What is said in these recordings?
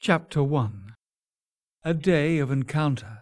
Chapter 1. A Day of Encounter.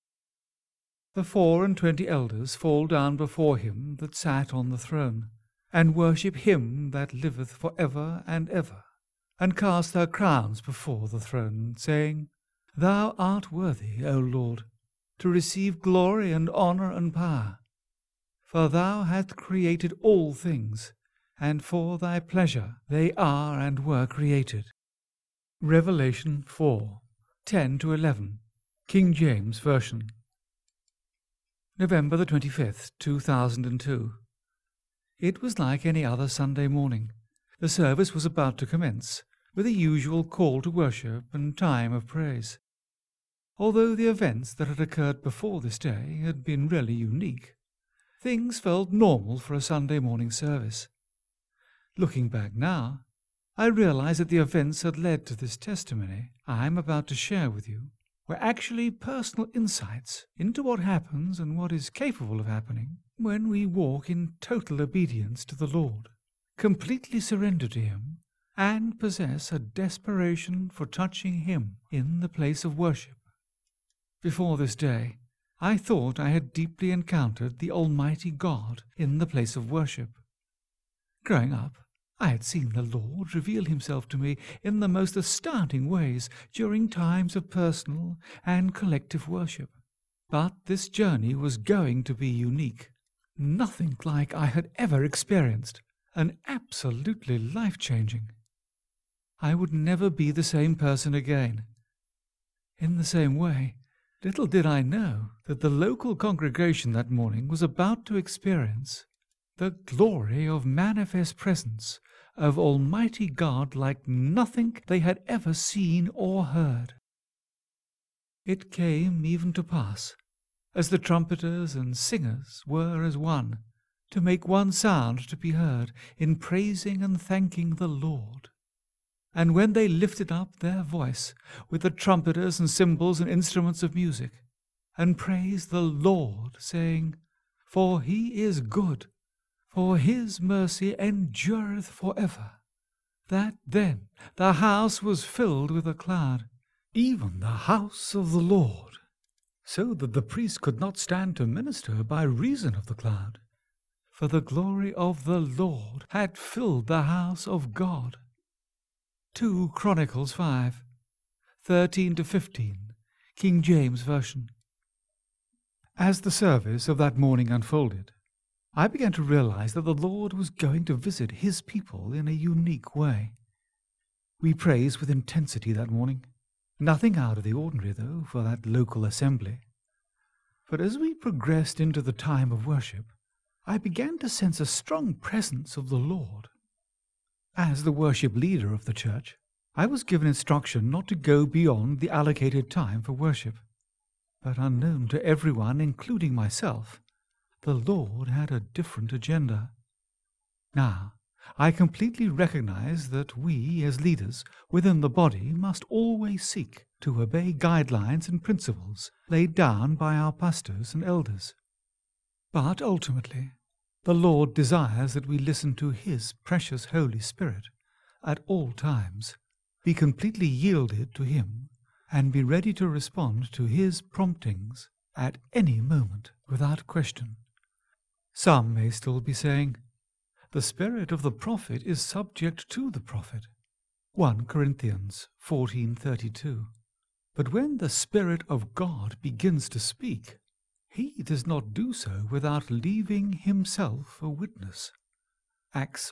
The 24 elders fall down before him that sat on the throne, and worship him that liveth for ever and ever, and cast their crowns before the throne, saying, Thou art worthy, O Lord, to receive glory and honour and power. For thou hast created all things, and for thy pleasure they are and were created. Revelation 4:10-11, King James Version. November the 25th, 2002. It was like any other Sunday morning. The service was about to commence, with the usual call to worship and time of praise. Although the events that had occurred before this day had been really unique, things felt normal for a Sunday morning service. Looking back now, I realize that the events that led to this testimony I am about to share with you were actually personal insights into what happens and what is capable of happening when we walk in total obedience to the Lord, completely surrender to Him, and possess a desperation for touching Him in the place of worship. Before this day, I thought I had deeply encountered the Almighty God in the place of worship. Growing up, I had seen the Lord reveal Himself to me in the most astounding ways during times of personal and collective worship. But this journey was going to be unique, nothing like I had ever experienced, and absolutely life-changing. I would never be the same person again. In the same way, little did I know that the local congregation that morning was about to experience the glory of manifest presence of Almighty God like nothing they had ever seen or heard. It came even to pass, as the trumpeters and singers were as one, to make one sound to be heard in praising and thanking the Lord. And when they lifted up their voice with the trumpeters and cymbals and instruments of music, and praised the Lord, saying, For He is good, for His mercy endureth for ever, that then the house was filled with a cloud, even the house of the Lord, so that the priest could not stand to minister by reason of the cloud, for the glory of the Lord had filled the house of God. 2 Chronicles 5:13-15, King James Version. As the service of that morning unfolded, I began to realize that the Lord was going to visit His people in a unique way. We praised with intensity that morning, nothing out of the ordinary, though, for that local assembly. But as we progressed into the time of worship, I began to sense a strong presence of the Lord. As the worship leader of the church, I was given instruction not to go beyond the allocated time for worship. But unknown to everyone, including myself, the Lord had a different agenda. Now, I completely recognize that we, as leaders within the body, must always seek to obey guidelines and principles laid down by our pastors and elders. But ultimately, the Lord desires that we listen to His precious Holy Spirit at all times, be completely yielded to Him, and be ready to respond to His promptings at any moment without question. Some may still be saying, the spirit of the prophet is subject to the prophet. 1 Corinthians 14:32. But when the Spirit of God begins to speak, He does not do so without leaving Himself a witness. Acts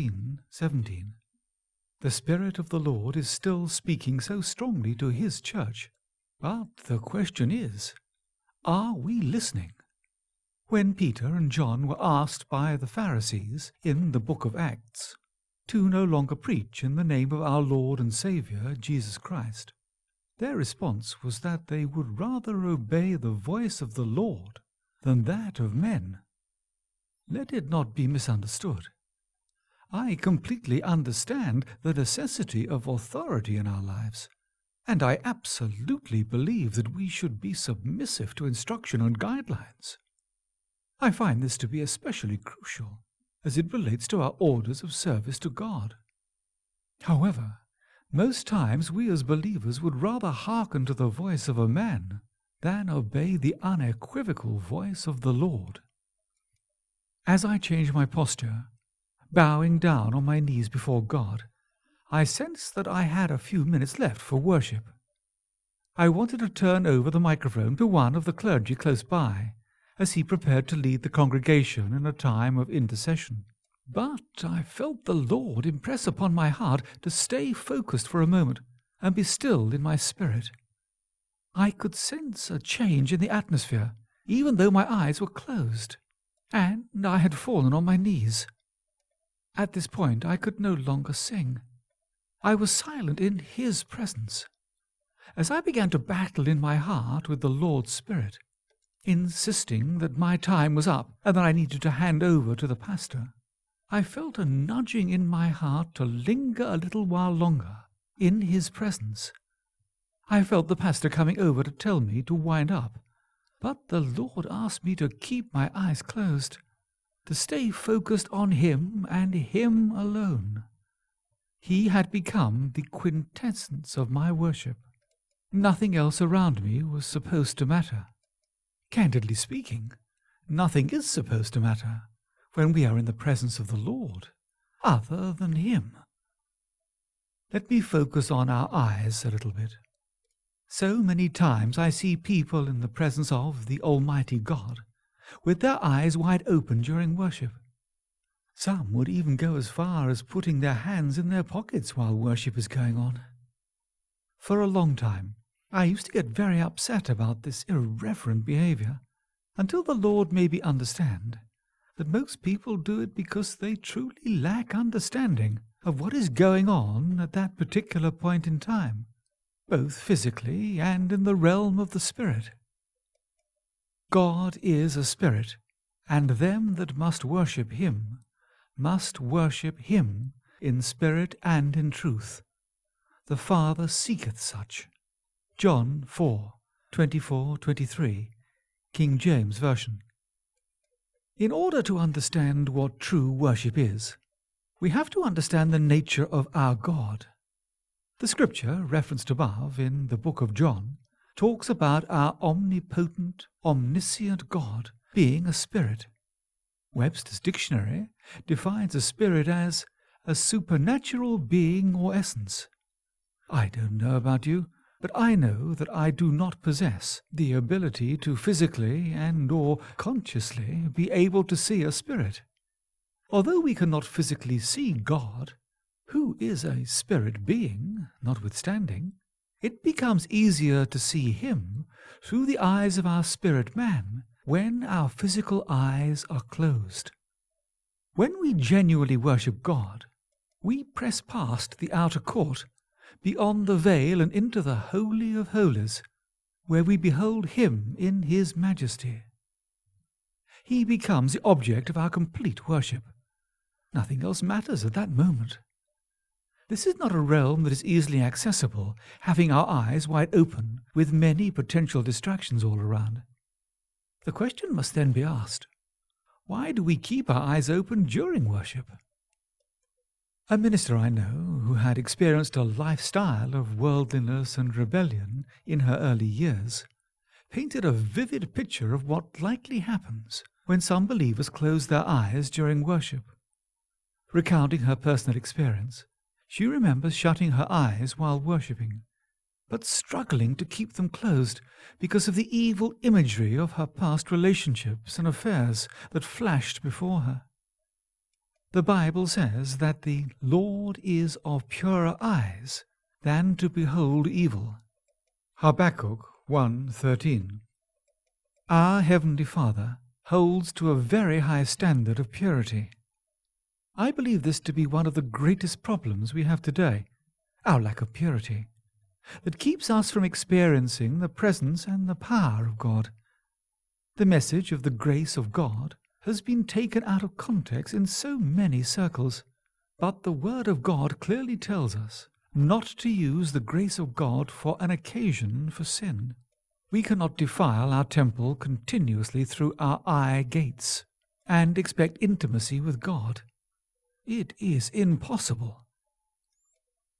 14:17. The Spirit of the Lord is still speaking so strongly to His church, but the question is, are we listening? When Peter and John were asked by the Pharisees in the book of Acts to no longer preach in the name of our Lord and Saviour, Jesus Christ, their response was that they would rather obey the voice of the Lord than that of men. Let it not be misunderstood. I completely understand the necessity of authority in our lives, and I absolutely believe that we should be submissive to instruction and guidelines. I find this to be especially crucial as it relates to our orders of service to God. However, Most times we as believers would rather hearken to the voice of a man than obey the unequivocal voice of the Lord. As I changed my posture, bowing down on my knees before God, I sensed that I had a few minutes left for worship. I wanted to turn over the microphone to one of the clergy close by, as he prepared to lead the congregation in a time of intercession. But I felt the Lord impress upon my heart to stay focused for a moment and be still in my spirit. I could sense a change in the atmosphere, even though my eyes were closed, and I had fallen on my knees. At this point I could no longer sing. I was silent in His presence. As I began to battle in my heart with the Lord's Spirit, insisting that my time was up and that I needed to hand over to the pastor, I felt a nudging in my heart to linger a little while longer in His presence. I felt the pastor coming over to tell me to wind up, but the Lord asked me to keep my eyes closed, to stay focused on Him and Him alone. He had become the quintessence of my worship. Nothing else around me was supposed to matter. Candidly speaking, nothing is supposed to matter when we are in the presence of the Lord, other than Him. Let me focus on our eyes a little bit. So many times I see people in the presence of the Almighty God with their eyes wide open during worship. Some would even go as far as putting their hands in their pockets while worship is going on. For a long time, I used to get very upset about this irreverent behavior, until the Lord made me understand that most people do it because they truly lack understanding of what is going on at that particular point in time, both physically and in the realm of the Spirit. God is a Spirit, and them that must worship Him in spirit and in truth. The Father seeketh such. John 4:24-23, King James Version. In order to understand what true worship is, we have to understand the nature of our God. The scripture referenced above in the book of John talks about our omnipotent, omniscient God being a spirit. Webster's dictionary defines a spirit as a supernatural being or essence. I don't know about you, but I know that I do not possess the ability to physically and or consciously be able to see a spirit. Although we cannot physically see God, who is a spirit being, notwithstanding, it becomes easier to see Him through the eyes of our spirit man when our physical eyes are closed. When we genuinely worship God, we press past the outer court, beyond the veil and into the Holy of Holies, where we behold Him in His majesty. He becomes the object of our complete worship. Nothing else matters at that moment. This is not a realm that is easily accessible, having our eyes wide open, with many potential distractions all around. The question must then be asked, why do we keep our eyes open during worship? A minister I know, who had experienced a lifestyle of worldliness and rebellion in her early years, painted a vivid picture of what likely happens when some believers close their eyes during worship. Recounting her personal experience, she remembers shutting her eyes while worshipping, but struggling to keep them closed because of the evil imagery of her past relationships and affairs that flashed before her. The Bible says that the Lord is of purer eyes than to behold evil. Habakkuk 1:13. Our Heavenly Father holds to a very high standard of purity. I believe this to be one of the greatest problems we have today, our lack of purity, that keeps us from experiencing the presence and the power of God. The message of the grace of God has been taken out of context in so many circles, but the Word of God clearly tells us not to use the grace of God for an occasion for sin. We cannot defile our temple continuously through our eye gates and expect intimacy with God. It is impossible.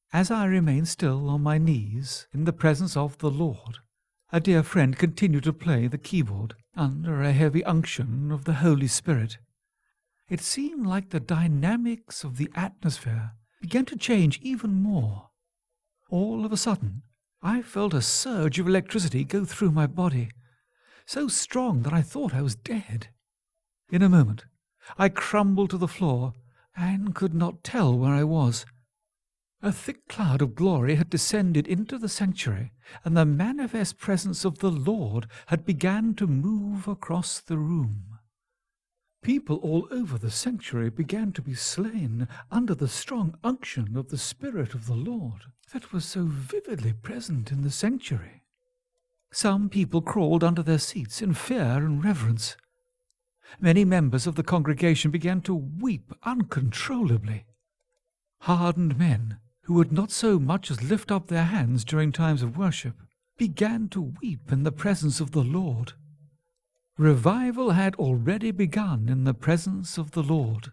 As I remained still on my knees in the presence of the Lord, a dear friend continued to play the keyboard under a heavy unction of the Holy Spirit. It seemed like the dynamics of the atmosphere began to change even more. All of a sudden, I felt a surge of electricity go through my body, so strong that I thought I was dead. In a moment, I crumbled to the floor and could not tell where I was. A thick cloud of glory had descended into the sanctuary, and the manifest presence of the Lord had begun to move across the room. People all over the sanctuary began to be slain under the strong unction of the Spirit of the Lord that was so vividly present in the sanctuary. Some people crawled under their seats in fear and reverence. Many members of the congregation began to weep uncontrollably. Hardened men, who would not so much as lift up their hands during times of worship, began to weep in the presence of the Lord. Revival had already begun in the presence of the Lord.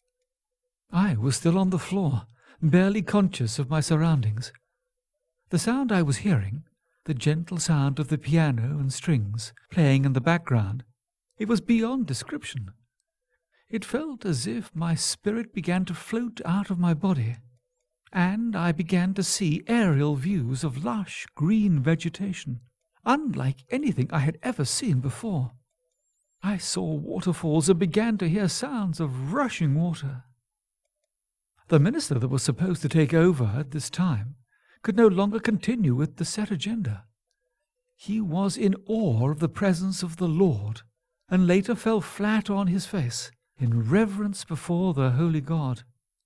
I was still on the floor, barely conscious of my surroundings. The sound I was hearing, the gentle sound of the piano and strings playing in the background, it was beyond description. It felt as if my spirit began to float out of my body, and I began to see aerial views of lush green vegetation, unlike anything I had ever seen before. I saw waterfalls and began to hear sounds of rushing water. The minister that was supposed to take over at this time could no longer continue with the set agenda. He was in awe of the presence of the Lord, and later fell flat on his face in reverence before the holy God.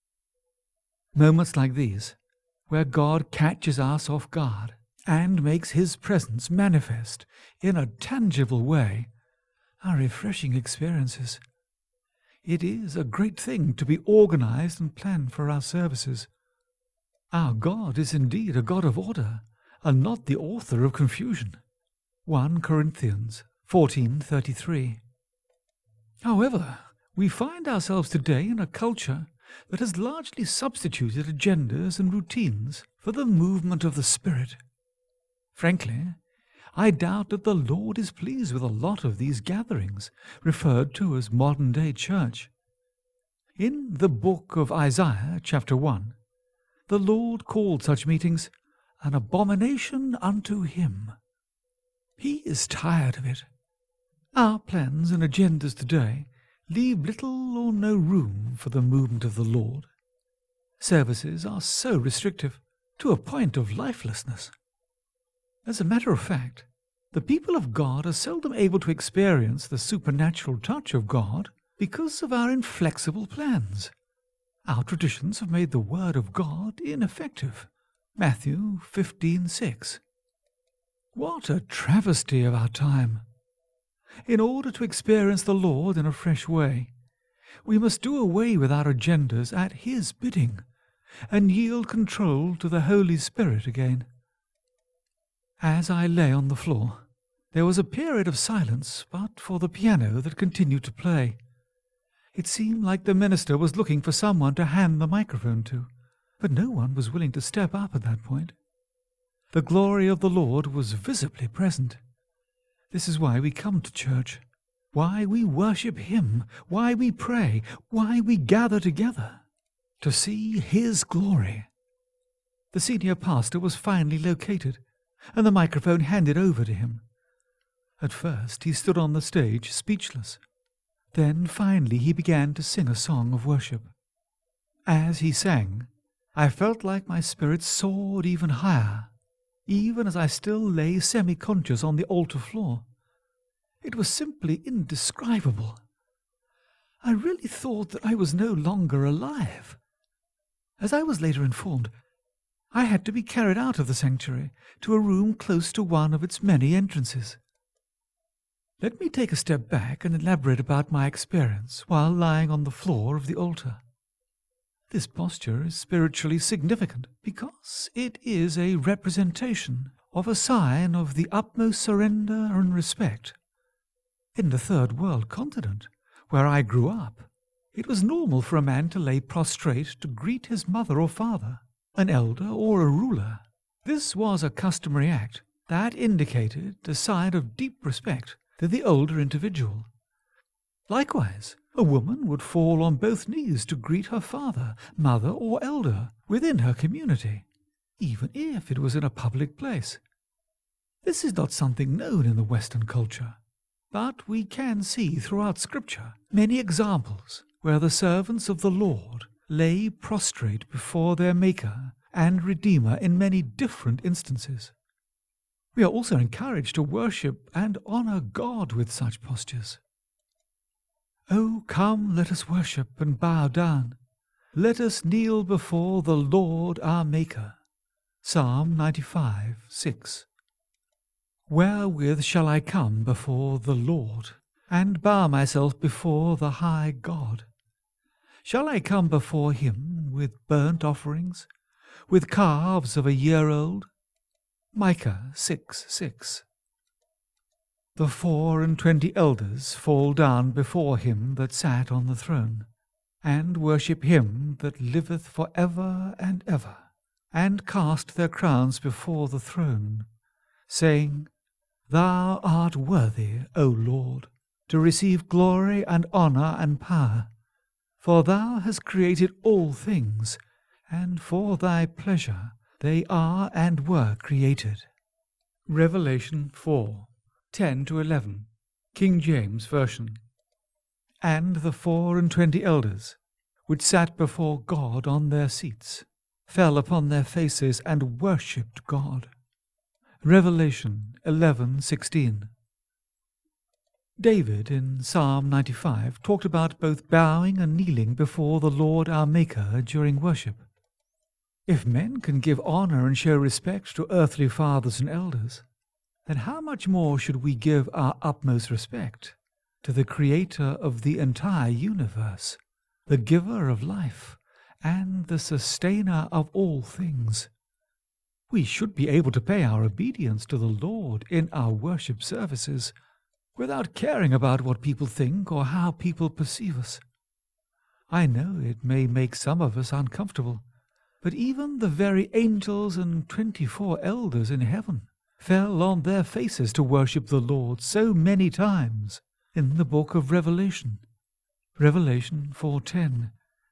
Moments like these, where God catches us off guard and makes his presence manifest in a tangible way, are refreshing experiences. It is a great thing to be organized and planned for our services. Our God is indeed a God of order, and not the author of confusion. 1 Corinthians 14:33. However, we find ourselves today in a culture that has largely substituted agendas and routines for the movement of the Spirit. Frankly, I doubt that the Lord is pleased with a lot of these gatherings, referred to as modern-day church. In the book of Isaiah, chapter 1, the Lord called such meetings an abomination unto him. He is tired of it. Our plans and agendas today leave little or no room for the movement of the Lord. Services are so restrictive, to a point of lifelessness. As a matter of fact, the people of God are seldom able to experience the supernatural touch of God because of our inflexible plans. Our traditions have made the Word of God ineffective. Matthew 15:6. What a travesty of our time! In order to experience the Lord in a fresh way, we must do away with our agendas at His bidding and yield control to the Holy Spirit again. As I lay on the floor, there was a period of silence but for the piano that continued to play. It seemed like the minister was looking for someone to hand the microphone to, but no one was willing to step up at that point. The glory of the Lord was visibly present. This is why we come to church, why we worship Him, why we pray, why we gather together, to see His glory. The senior pastor was finally located, and the microphone handed over to him. At first he stood on the stage speechless. Then finally he began to sing a song of worship. As he sang, I felt like my spirit soared even higher, even as I still lay semi-conscious on the altar floor. It was simply indescribable. I really thought that I was no longer alive. As I was later informed, I had to be carried out of the sanctuary to a room close to one of its many entrances. Let me take a step back and elaborate about my experience while lying on the floor of the altar. This posture is spiritually significant because it is a representation of a sign of the utmost surrender and respect. In the third world continent, where I grew up, it was normal for a man to lay prostrate to greet his mother or father, an elder or a ruler. This was a customary act that indicated a sign of deep respect to the older individual. Likewise, a woman would fall on both knees to greet her father, mother, or elder within her community, even if it was in a public place. This is not something known in the Western culture, but we can see throughout Scripture many examples where the servants of the Lord lay prostrate before their Maker and Redeemer in many different instances. We are also encouraged to worship and honor God with such postures. Oh, come, let us worship and bow down. Let us kneel before the Lord our Maker. Psalm 95:6. Wherewith shall I come before the Lord, and bow myself before the high God? Shall I come before him with burnt offerings, with calves of a year old? Micah 6:6. The 24 elders fall down before him that sat on the throne, and worship him that liveth for ever and ever, and cast their crowns before the throne, saying, Thou art worthy, O Lord, to receive glory and honour and power, for thou hast created all things, and for thy pleasure they are and were created. Revelation 4:10-11, King James Version. And the 24 elders, which sat before God on their seats, fell upon their faces and worshipped God. Revelation 11:16. David in Psalm 95 talked about both bowing and kneeling before the Lord our Maker during worship. If men can give honor and show respect to earthly fathers and elders, then how much more should we give our utmost respect to the Creator of the entire universe, the giver of life, and the sustainer of all things? We should be able to pay our obedience to the Lord in our worship services without caring about what people think or how people perceive us. I know it may make some of us uncomfortable, but even the very angels and 24 elders in heaven fell on their faces to worship the Lord so many times in the book of Revelation. Revelation 4:10,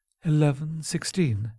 11:16,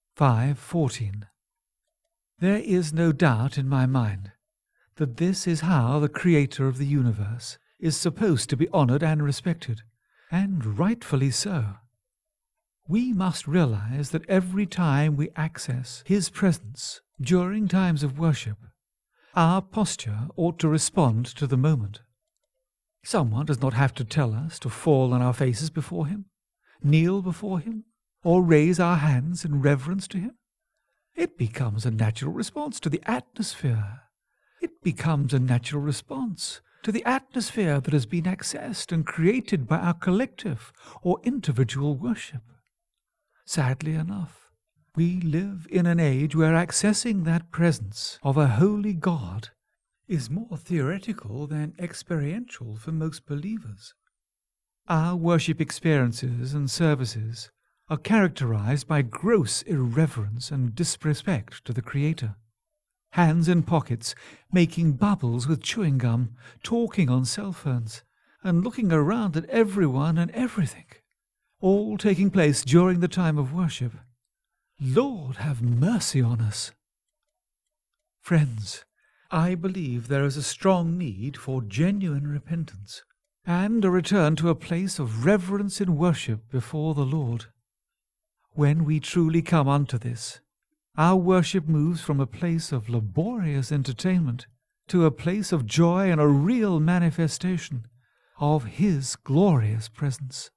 5:14. There is no doubt in my mind that this is how the Creator of the universe is supposed to be honored and respected, and rightfully so. We must realize that every time we access His presence during times of worship, our posture ought to respond to the moment. Someone does not have to tell us to fall on our faces before Him, kneel before Him, or raise our hands in reverence to Him. It becomes a natural response to the atmosphere. It becomes a natural response to the atmosphere that has been accessed and created by our collective or individual worship. Sadly enough, we live in an age where accessing that presence of a holy God is more theoretical than experiential for most believers. Our worship experiences and services are characterized by gross irreverence and disrespect to the Creator. Hands in pockets, making bubbles with chewing gum, talking on cell phones, and looking around at everyone and everything, all taking place during the time of worship. Lord, have mercy on us. Friends, I believe there is a strong need for genuine repentance and a return to a place of reverence in worship before the Lord. When we truly come unto this, our worship moves from a place of laborious entertainment to a place of joy and a real manifestation of His glorious presence.